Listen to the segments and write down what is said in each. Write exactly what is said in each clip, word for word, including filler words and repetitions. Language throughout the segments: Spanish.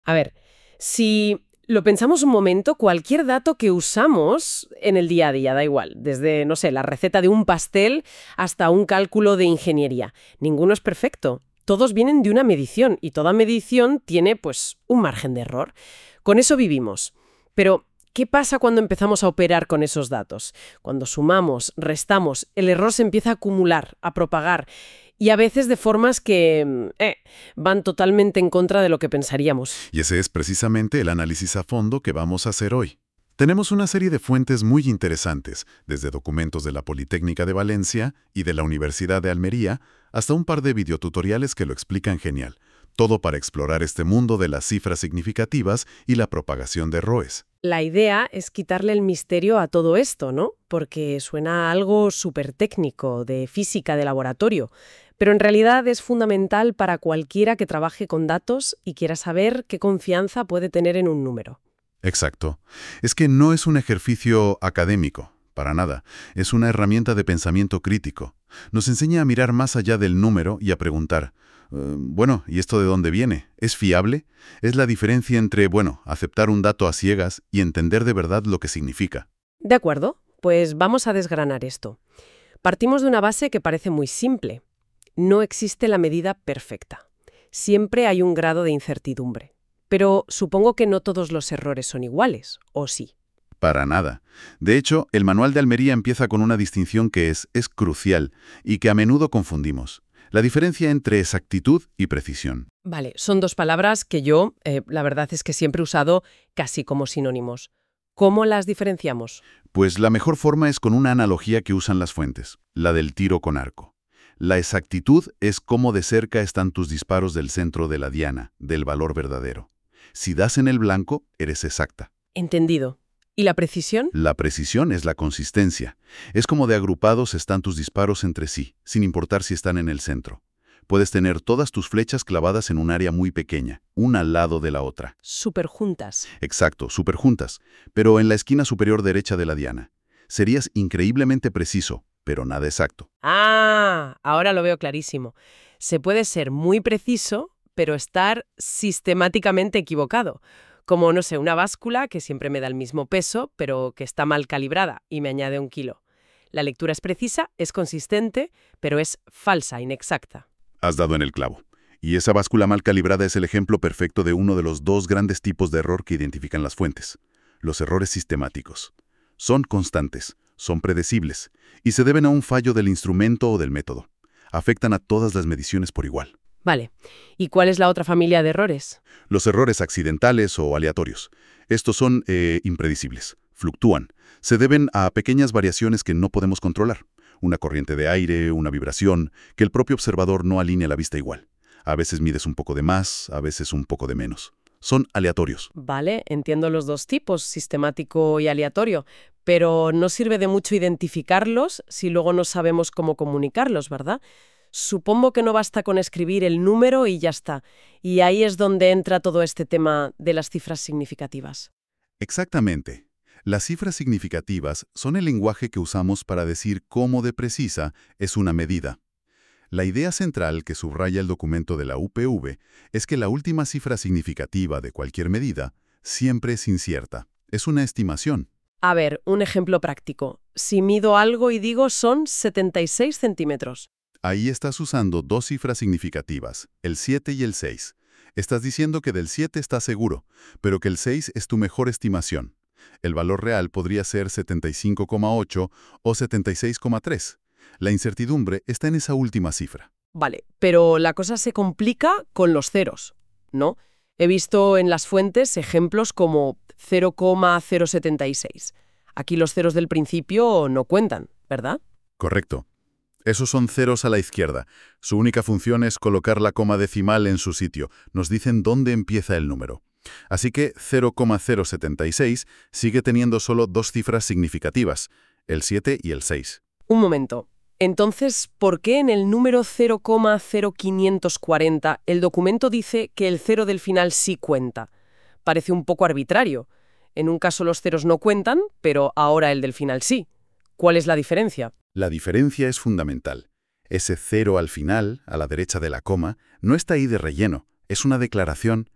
A ver, si lo pensamos un momento, cualquier dato que usamos en el día a día, da igual, desde, no sé, la receta de un pastel hasta un cálculo de ingeniería, ninguno es perfecto. Todos vienen de una medición y toda medición tiene, pues, un margen de error. Con eso vivimos. Pero, ¿qué pasa cuando empezamos a operar con esos datos? Cuando sumamos, restamos, el error se empieza a acumular, a propagar, y a veces de formas que eh, van totalmente en contra de lo que pensaríamos. Y ese es precisamente el análisis a fondo que vamos a hacer hoy. Tenemos una serie de fuentes muy interesantes, desde documentos de la Politécnica de Valencia y de la Universidad de Almería, hasta un par de videotutoriales que lo explican genial. Todo para explorar este mundo de las cifras significativas y la propagación de errores. La idea es quitarle el misterio a todo esto, ¿no? Porque suena a algo súper técnico, de física de laboratorio, pero en realidad es fundamental para cualquiera que trabaje con datos y quiera saber qué confianza puede tener en un número. Exacto. Es que no es un ejercicio académico, para nada. Es una herramienta de pensamiento crítico. Nos enseña a mirar más allá del número y a preguntar, eh, bueno, ¿y esto de dónde viene? ¿Es fiable? Es la diferencia entre, bueno, aceptar un dato a ciegas y entender de verdad lo que significa. De acuerdo, pues vamos a desgranar esto. Partimos de una base que parece muy simple. No existe la medida perfecta. Siempre hay un grado de incertidumbre. Pero supongo que no todos los errores son iguales, ¿o sí? Para nada. De hecho, el manual de Almería empieza con una distinción que es, es crucial y que a menudo confundimos. La diferencia entre exactitud y precisión. Vale, son dos palabras que yo, eh, la verdad es que siempre he usado casi como sinónimos. ¿Cómo las diferenciamos? Pues la mejor forma es con una analogía que usan las fuentes, la del tiro con arco. La exactitud es cómo de cerca están tus disparos del centro de la diana, del valor verdadero. Si das en el blanco, eres exacta. Entendido. ¿Y la precisión? La precisión es la consistencia. Es como de agrupados están tus disparos entre sí, sin importar si están en el centro. Puedes tener todas tus flechas clavadas en un área muy pequeña, una al lado de la otra. Superjuntas. Exacto, superjuntas, pero en la esquina superior derecha de la diana. Serías increíblemente preciso, pero nada exacto. Ah, ahora lo veo clarísimo. Se puede ser muy preciso, pero estar sistemáticamente equivocado. Como, no sé, una báscula que siempre me da el mismo peso, pero que está mal calibrada y me añade un kilo. La lectura es precisa, es consistente, pero es falsa, inexacta. Has dado en el clavo. Y esa báscula mal calibrada es el ejemplo perfecto de uno de los dos grandes tipos de error que identifican las fuentes. Los errores sistemáticos. Son constantes, son predecibles, y se deben a un fallo del instrumento o del método. Afectan a todas las mediciones por igual. Vale. ¿Y cuál es la otra familia de errores? Los errores accidentales o aleatorios. Estos son eh, impredecibles, fluctúan. Se deben a pequeñas variaciones que no podemos controlar. Una corriente de aire, una vibración, que el propio observador no alinea la vista igual. A veces mides un poco de más, a veces un poco de menos. Son aleatorios. Vale, entiendo los dos tipos, sistemático y aleatorio, pero no sirve de mucho identificarlos si luego no sabemos cómo comunicarlos, ¿verdad? Supongo que no basta con escribir el número y ya está. Y ahí es donde entra todo este tema de las cifras significativas. Exactamente. Las cifras significativas son el lenguaje que usamos para decir cómo de precisa es una medida. La idea central que subraya el documento de la U P V es que la última cifra significativa de cualquier medida siempre es incierta. Es una estimación. A ver, un ejemplo práctico. Si mido algo y digo son setenta y seis centímetros. Ahí estás usando dos cifras significativas, el siete y el seis. Estás diciendo que del siete estás seguro, pero que el seis es tu mejor estimación. El valor real podría ser setenta y cinco coma ocho o setenta y seis coma tres. La incertidumbre está en esa última cifra. Vale, pero la cosa se complica con los ceros, ¿no? He visto en las fuentes ejemplos como cero coma cero setenta y seis. Aquí los ceros del principio no cuentan, ¿verdad? Correcto. Esos son ceros a la izquierda. Su única función es colocar la coma decimal en su sitio. Nos dicen dónde empieza el número. Así que cero coma cero setenta y seis sigue teniendo solo dos cifras significativas, el siete y el seis. Un momento. Entonces, ¿por qué en el número cero coma cero quinientos cuarenta el documento dice que el cero del final sí cuenta? Parece un poco arbitrario. En un caso los ceros no cuentan, pero ahora el del final sí. ¿Cuál es la diferencia? La diferencia es fundamental. Ese cero al final, a la derecha de la coma, no está ahí de relleno. Es una declaración.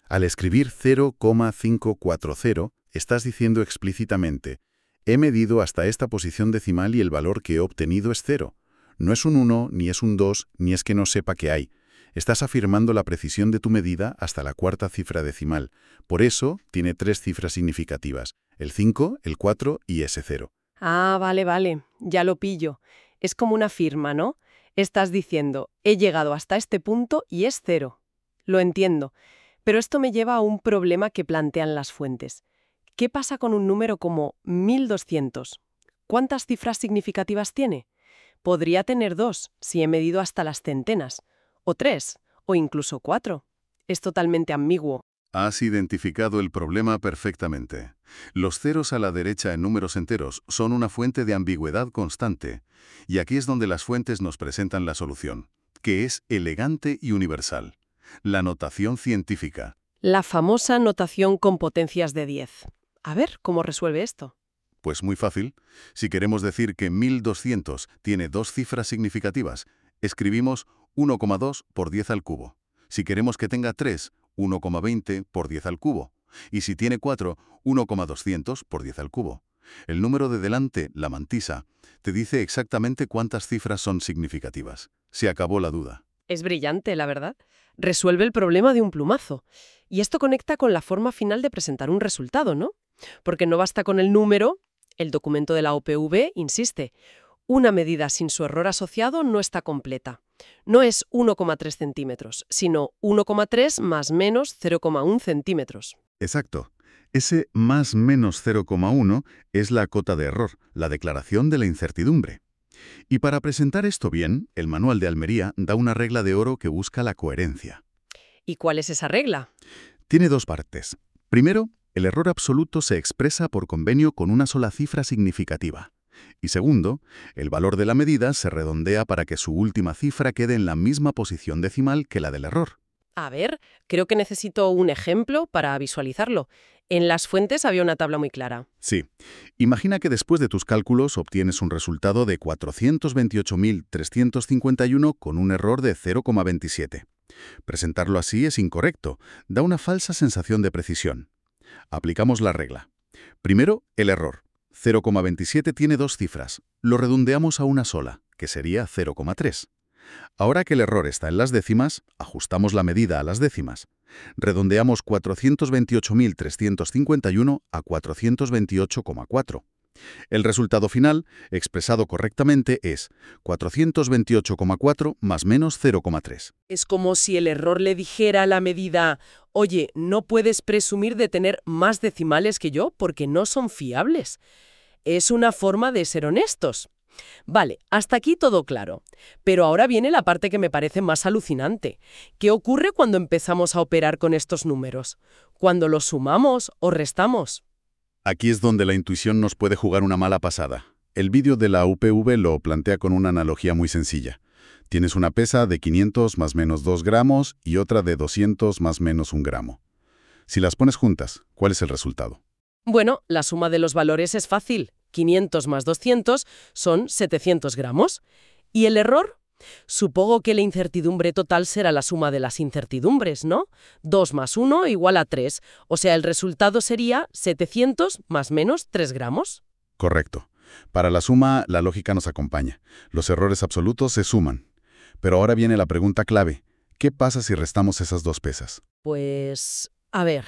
Al escribir cero coma quinientos cuarenta, estás diciendo explícitamente, he medido hasta esta posición decimal y el valor que he obtenido es cero. No es un uno, ni es un dos, ni es que no sepa qué hay. Estás afirmando la precisión de tu medida hasta la cuarta cifra decimal. Por eso tiene tres cifras significativas, el cinco, el cuatro y ese cero. Ah, vale, vale, ya lo pillo. Es como una firma, ¿no? Estás diciendo, he llegado hasta este punto y es cero. Lo entiendo, pero esto me lleva a un problema que plantean las fuentes. ¿Qué pasa con un número como mil doscientos? ¿Cuántas cifras significativas tiene? Podría tener dos, si he medido hasta las centenas, o tres, o incluso cuatro. Es totalmente ambiguo. Has identificado el problema perfectamente. Los ceros a la derecha en números enteros son una fuente de ambigüedad constante. Y aquí es donde las fuentes nos presentan la solución, que es elegante y universal. La notación científica. La famosa notación con potencias de diez. A ver, ¿cómo resuelve esto? Pues muy fácil. Si queremos decir que mil doscientos tiene dos cifras significativas, escribimos uno coma dos por diez al cubo. Si queremos que tenga tres, uno coma veinte por diez al cubo. Y si tiene cuatro, uno coma doscientos por diez al cubo. El número de delante, la mantisa, te dice exactamente cuántas cifras son significativas. Se acabó la duda. Es brillante, la verdad. Resuelve el problema de un plumazo. Y esto conecta con la forma final de presentar un resultado, ¿no? Porque no basta con el número, el documento de la O P V insiste. Una medida sin su error asociado no está completa. No es uno coma tres centímetros, sino uno coma tres más menos cero coma uno centímetros. Exacto. Ese más menos cero coma uno es la cota de error, la declaración de la incertidumbre. Y para presentar esto bien, el Manual de Almería da una regla de oro que busca la coherencia. ¿Y cuál es esa regla? Tiene dos partes. Primero, el error absoluto se expresa por convenio con una sola cifra significativa. Y segundo, el valor de la medida se redondea para que su última cifra quede en la misma posición decimal que la del error. A ver, creo que necesito un ejemplo para visualizarlo. En las fuentes había una tabla muy clara. Sí. Imagina que después de tus cálculos obtienes un resultado de cuatrocientos veintiocho mil trescientos cincuenta y uno con un error de cero coma veintisiete. Presentarlo así es incorrecto, da una falsa sensación de precisión. Aplicamos la regla. Primero, el error. cero coma veintisiete tiene dos cifras. Lo redondeamos a una sola, que sería cero coma tres. Ahora que el error está en las décimas, ajustamos la medida a las décimas. Redondeamos cuatrocientos veintiocho mil trescientos cincuenta y uno a cuatrocientos veintiocho coma cuatro. El resultado final, expresado correctamente, es cuatrocientos veintiocho coma cuatro más menos cero coma tres. Es como si el error le dijera a la medida, oye, no puedes presumir de tener más decimales que yo porque no son fiables. Es una forma de ser honestos. Vale, hasta aquí todo claro. Pero ahora viene la parte que me parece más alucinante. ¿Qué ocurre cuando empezamos a operar con estos números? ¿Cuando los sumamos o restamos? Aquí es donde la intuición nos puede jugar una mala pasada. El vídeo de la U P V lo plantea con una analogía muy sencilla. Tienes una pesa de quinientos más menos dos gramos y otra de doscientos más menos un gramo. Si las pones juntas, ¿cuál es el resultado? Bueno, la suma de los valores es fácil. quinientos más doscientos son setecientos gramos. ¿Y el error? Supongo que la incertidumbre total será la suma de las incertidumbres, ¿no? dos más uno igual a tres. O sea, el resultado sería setecientos más menos tres gramos. Correcto. Para la suma, la lógica nos acompaña. Los errores absolutos se suman. Pero ahora viene la pregunta clave. ¿Qué pasa si restamos esas dos pesas? Pues, a ver,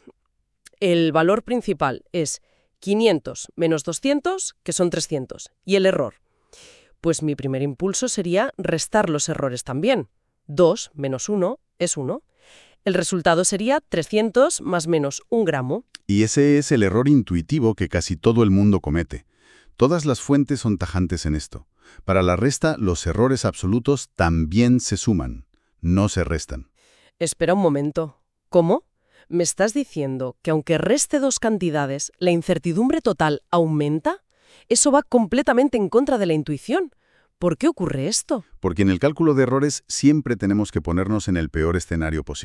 el valor principal es quinientos menos doscientos, que son trescientos. ¿Y el error? Pues mi primer impulso sería restar los errores también. dos menos uno es uno. El resultado sería trescientos más menos un gramo. Y ese es el error intuitivo que casi todo el mundo comete. Todas las fuentes son tajantes en esto. Para la resta, los errores absolutos también se suman, no se restan. Espera un momento. ¿Cómo? ¿Me estás diciendo que aunque reste dos cantidades, la incertidumbre total aumenta? Eso va completamente en contra de la intuición. ¿Por qué ocurre esto? Porque en el cálculo de errores siempre tenemos que ponernos en el peor escenario posible.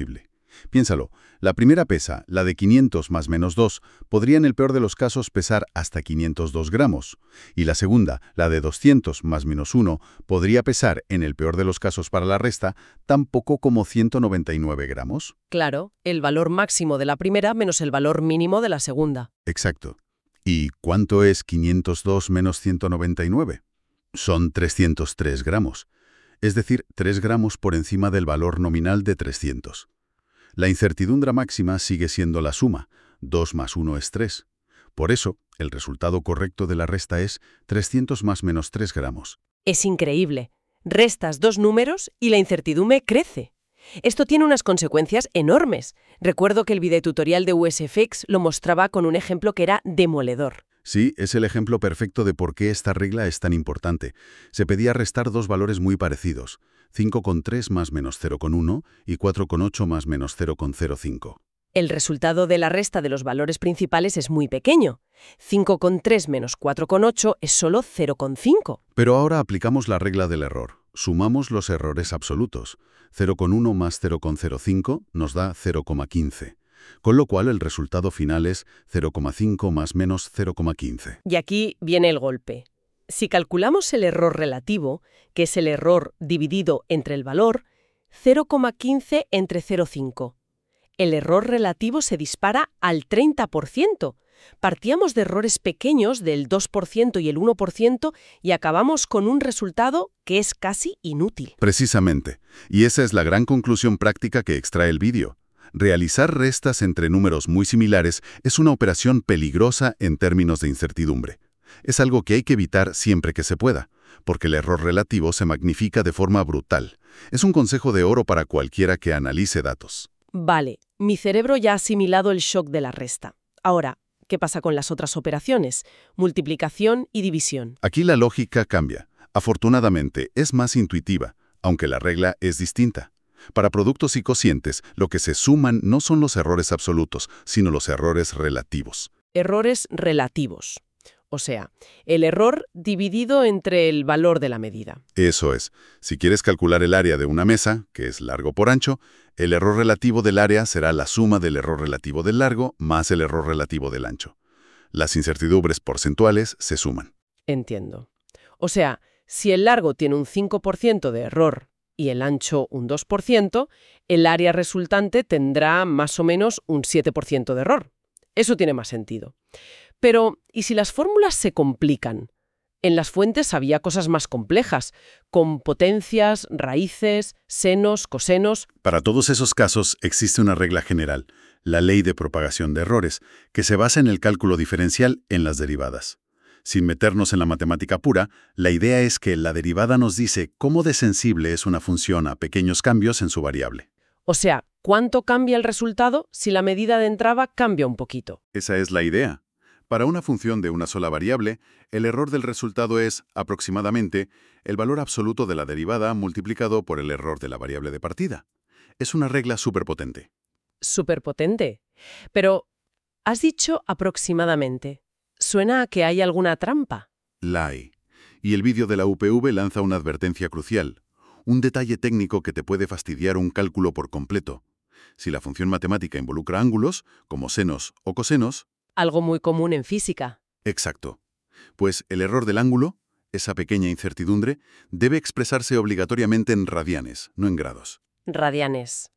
Piénsalo, la primera pesa, la de quinientos más menos dos, podría en el peor de los casos pesar hasta quinientos dos gramos. Y la segunda, la de doscientos más menos uno, podría pesar, en el peor de los casos para la resta, tan poco como ciento noventa y nueve gramos. Claro, el valor máximo de la primera menos el valor mínimo de la segunda. Exacto. ¿Y cuánto es quinientos dos menos ciento noventa y nueve? Son trescientos tres gramos. Es decir, tres gramos por encima del valor nominal de trescientos. La incertidumbre máxima sigue siendo la suma, dos más uno es tres. Por eso, el resultado correcto de la resta es trescientos más menos tres gramos. Es increíble. Restas dos números y la incertidumbre crece. Esto tiene unas consecuencias enormes. Recuerdo que el videotutorial de U S F X lo mostraba con un ejemplo que era demoledor. Sí, es el ejemplo perfecto de por qué esta regla es tan importante. Se pedía restar dos valores muy parecidos, cinco coma tres más menos cero coma uno y cuatro coma ocho más menos cero coma cero cinco. El resultado de la resta de los valores principales es muy pequeño. cinco coma tres menos cuatro coma ocho es solo cero coma cinco. Pero ahora aplicamos la regla del error. Sumamos los errores absolutos. cero coma uno más cero coma cero cinco nos da cero coma quince. Con lo cual el resultado final es cero coma cinco más menos cero coma quince. Y aquí viene el golpe. Si calculamos el error relativo, que es el error dividido entre el valor, cero coma quince entre cero coma cinco. El error relativo se dispara al treinta por ciento. Partíamos de errores pequeños del dos por ciento y el uno por ciento y acabamos con un resultado que es casi inútil. Precisamente. Y esa es la gran conclusión práctica que extrae el vídeo. Realizar restas entre números muy similares es una operación peligrosa en términos de incertidumbre. Es algo que hay que evitar siempre que se pueda, porque el error relativo se magnifica de forma brutal. Es un consejo de oro para cualquiera que analice datos. Vale, mi cerebro ya ha asimilado el shock de la resta. Ahora, ¿qué pasa con las otras operaciones? Multiplicación y división. Aquí la lógica cambia. Afortunadamente, es más intuitiva, aunque la regla es distinta. Para productos y cocientes, lo que se suman no son los errores absolutos, sino los errores relativos. Errores relativos. O sea, el error dividido entre el valor de la medida. Eso es. Si quieres calcular el área de una mesa, que es largo por ancho, el error relativo del área será la suma del error relativo del largo más el error relativo del ancho. Las incertidumbres porcentuales se suman. Entiendo. O sea, si el largo tiene un cinco por ciento de error y el ancho un dos por ciento, el área resultante tendrá más o menos un siete por ciento de error. Eso tiene más sentido. Pero, ¿y si las fórmulas se complican? En las fuentes había cosas más complejas, con potencias, raíces, senos, cosenos. Para todos esos casos existe una regla general, la ley de propagación de errores, que se basa en el cálculo diferencial en las derivadas. Sin meternos en la matemática pura, la idea es que la derivada nos dice cómo de sensible es una función a pequeños cambios en su variable. O sea, ¿cuánto cambia el resultado si la medida de entrada cambia un poquito? Esa es la idea. Para una función de una sola variable, el error del resultado es, aproximadamente, el valor absoluto de la derivada multiplicado por el error de la variable de partida. Es una regla superpotente. Superpotente. Pero, has dicho aproximadamente. Suena a que hay alguna trampa. La hay. Y el vídeo de la U P V lanza una advertencia crucial. Un detalle técnico que te puede fastidiar un cálculo por completo. Si la función matemática involucra ángulos, como senos o cosenos... Algo muy común en física. Exacto. Pues el error del ángulo, esa pequeña incertidumbre, debe expresarse obligatoriamente en radianes, no en grados. Radianes.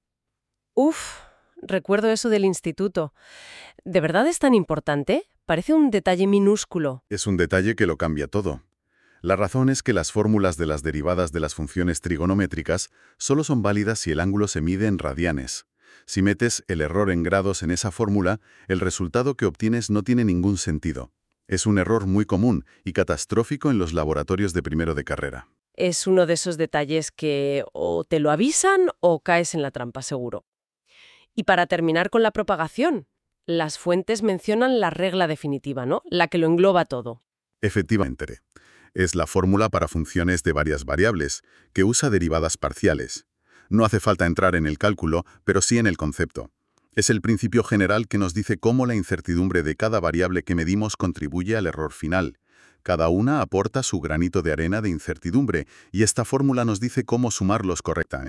Uf, recuerdo eso del instituto. ¿De verdad es tan importante? Parece un detalle minúsculo. Es un detalle que lo cambia todo. La razón es que las fórmulas de las derivadas de las funciones trigonométricas solo son válidas si el ángulo se mide en radianes. Si metes el error en grados en esa fórmula, el resultado que obtienes no tiene ningún sentido. Es un error muy común y catastrófico en los laboratorios de primero de carrera. Es uno de esos detalles que o te lo avisan o caes en la trampa seguro. Y para terminar con la propagación, las fuentes mencionan la regla definitiva, ¿no? La que lo engloba todo. Efectivamente. Es la fórmula para funciones de varias variables, que usa derivadas parciales. No hace falta entrar en el cálculo, pero sí en el concepto. Es el principio general que nos dice cómo la incertidumbre de cada variable que medimos contribuye al error final. Cada una aporta su granito de arena de incertidumbre, y esta fórmula nos dice cómo sumarlos correctamente.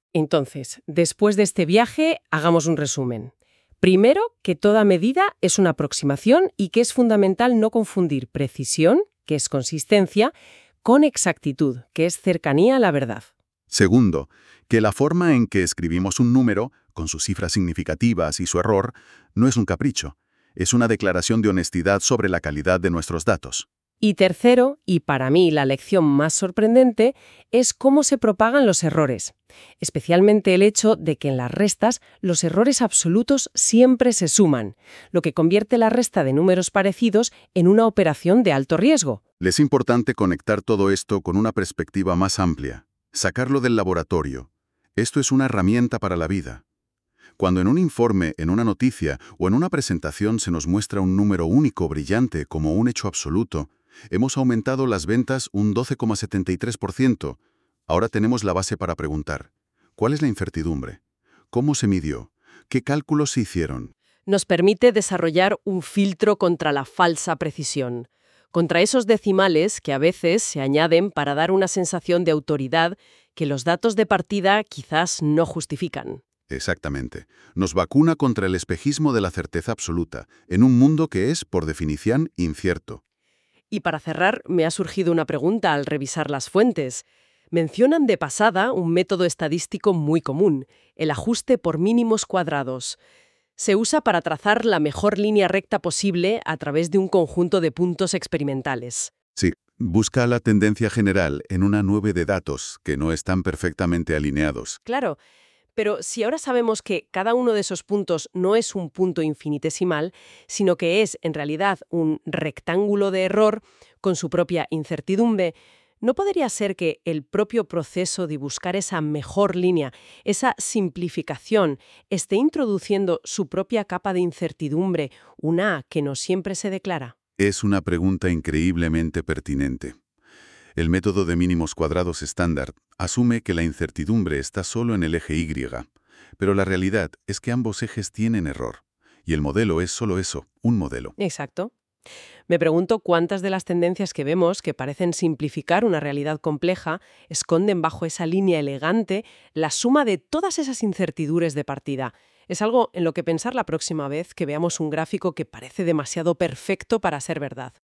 Entonces, después de este viaje, hagamos un resumen. Primero, que toda medida es una aproximación y que es fundamental no confundir precisión, que es consistencia, con exactitud, que es cercanía a la verdad. Segundo, que la forma en que escribimos un número, con sus cifras significativas y su error, no es un capricho. Es una declaración de honestidad sobre la calidad de nuestros datos. Y tercero, y para mí la lección más sorprendente, es cómo se propagan los errores. Especialmente el hecho de que en las restas los errores absolutos siempre se suman, lo que convierte la resta de números parecidos en una operación de alto riesgo. Es importante conectar todo esto con una perspectiva más amplia, sacarlo del laboratorio. Esto es una herramienta para la vida. Cuando en un informe, en una noticia o en una presentación se nos muestra un número único brillante como un hecho absoluto, hemos aumentado las ventas un doce coma setenta y tres por ciento. Ahora tenemos la base para preguntar, ¿cuál es la incertidumbre? ¿Cómo se midió? ¿Qué cálculos se hicieron? Nos permite desarrollar un filtro contra la falsa precisión, contra esos decimales que a veces se añaden para dar una sensación de autoridad que los datos de partida quizás no justifican. Exactamente. Nos vacuna contra el espejismo de la certeza absoluta, en un mundo que es, por definición, incierto. Y para cerrar, me ha surgido una pregunta al revisar las fuentes. Mencionan de pasada un método estadístico muy común, el ajuste por mínimos cuadrados. Se usa para trazar la mejor línea recta posible a través de un conjunto de puntos experimentales. Sí, busca la tendencia general en una nube de datos que no están perfectamente alineados. Claro, pero si ahora sabemos que cada uno de esos puntos no es un punto infinitesimal, sino que es, en realidad, un rectángulo de error con su propia incertidumbre, ¿no podría ser que el propio proceso de buscar esa mejor línea, esa simplificación, esté introduciendo su propia capa de incertidumbre, una que no siempre se declara? Es una pregunta increíblemente pertinente. El método de mínimos cuadrados estándar asume que la incertidumbre está solo en el eje Y, pero la realidad es que ambos ejes tienen error, y el modelo es solo eso, un modelo. Exacto. Me pregunto cuántas de las tendencias que vemos, que parecen simplificar una realidad compleja, esconden bajo esa línea elegante la suma de todas esas incertidumbres de partida. Es algo en lo que pensar la próxima vez que veamos un gráfico que parece demasiado perfecto para ser verdad.